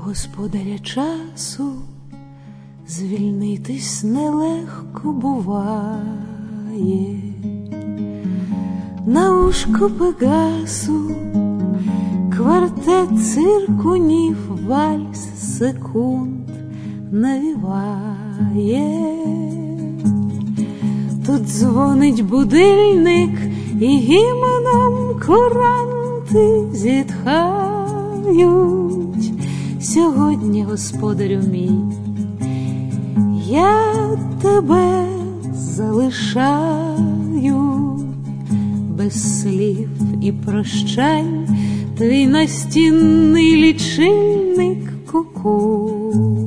господаря часу звільнитись нелегко буває. На ушко Пегасу квартет циркунів вальс секунд навіває. Тут дзвонить будильник, і гімном куранти зітхають. Сьогодні, господарю мій, я тебе залишаю. Без слів і прощань твій настінний лічильник ку-ку.